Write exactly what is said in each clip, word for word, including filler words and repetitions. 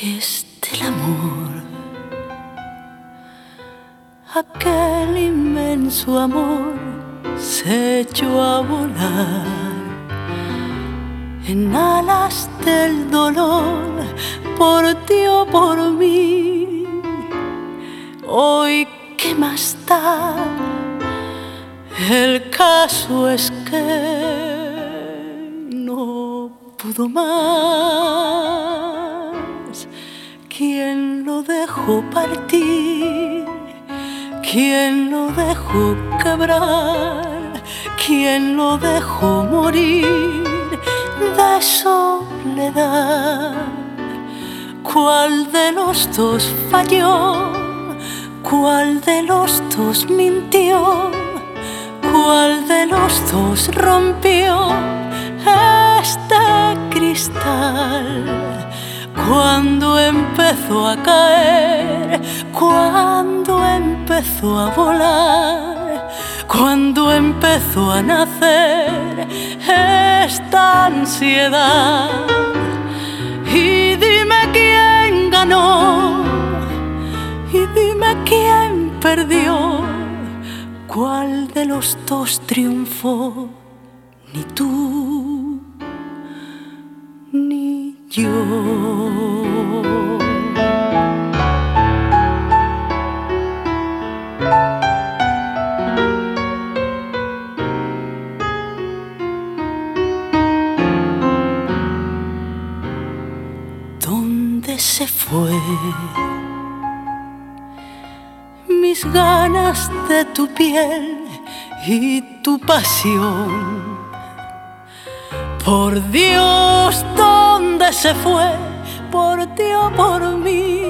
que es del amor, aquel inmenso amor se echó a volar en alas del dolor por ti o por mí. Hoy, ¿qué más da? El caso es que no pudo más. ¿Quién lo dejó partir? ¿Quién lo dejó quebrar? ¿Quién lo dejó morir de soledad? ¿Cuál de los dos falló? ¿Cuál de los dos mintió? ¿Cuál de los dos rompió este cristal? Cuando empezó a caer, cuando empezó a volar, cuando empezó a nacer esta ansiedad. Y dime quién ganó, y dime quién perdió. ¿Cuál de los dos triunfó? Ni tú ni yo. ¿Dónde se fue mis ganas de tu piel y tu pasión? Por Dios, ¿dónde se fue? Por ti o por mí.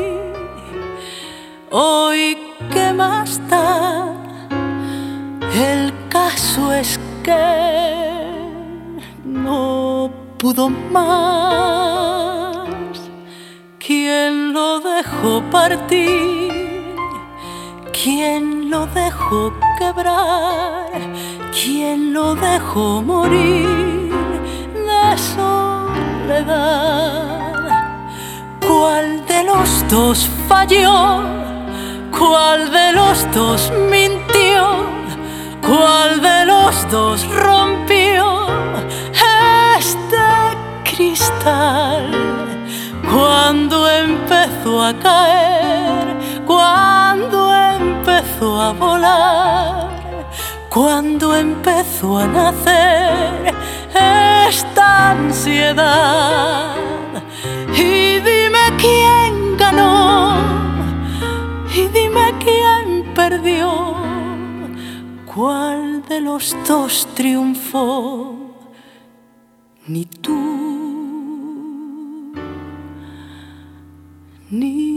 Hoy, ¿qué más da? El caso es que no pudo más. ¿Quién lo dejó partir? ¿Quién lo dejó quebrar? ¿Quién lo dejó morir de soledad? ¿Cuál de los dos falló? ¿Cuál de los dos mintió? ¿Cuál de los dos rompió este cristal? Cuando empezó a caer, cuando empezó a volar, cuando empezó a nacer esta ansiedad. Y dime quién ganó, y dime quién perdió. ¿Cuál de los dos triunfó? Ni tú ni